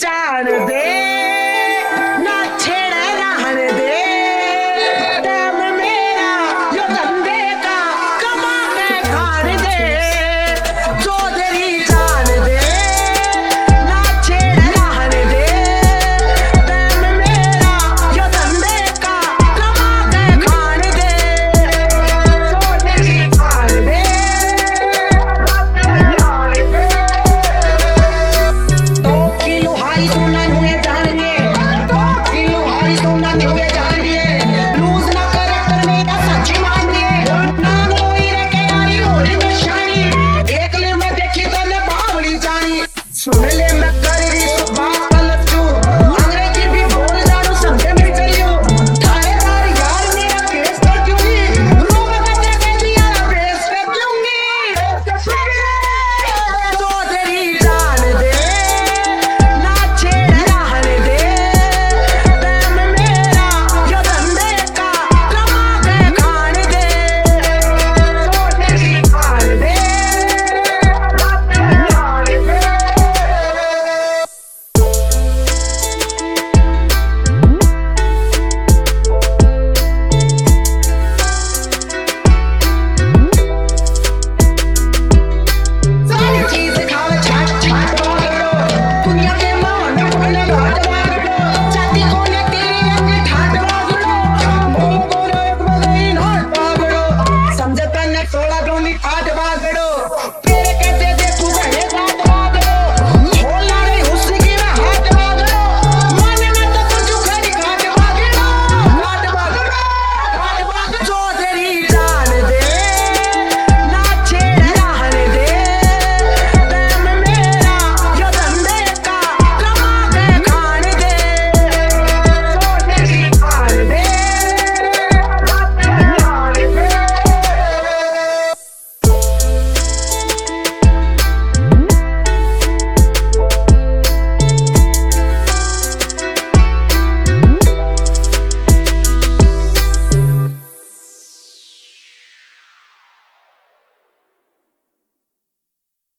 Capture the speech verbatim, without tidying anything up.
जान दे ना छेड़े रहन दे टाइम मेरा यो धंधे का कमा के खान दे चौधरी जान दे ना छेड़े रहन दे टाइम मेरा यो धंधे का कमा के खान दे चौधरी जान दे दो किलो हाई सोना हुए जानिए दो किलो हाई सोना हुए जानिए लूज ना करे कर मेरा सच्ची मानिए नाम लोई रे के यारी होली में शानी एक ले मैं देखी तो ले बावली जानी सुने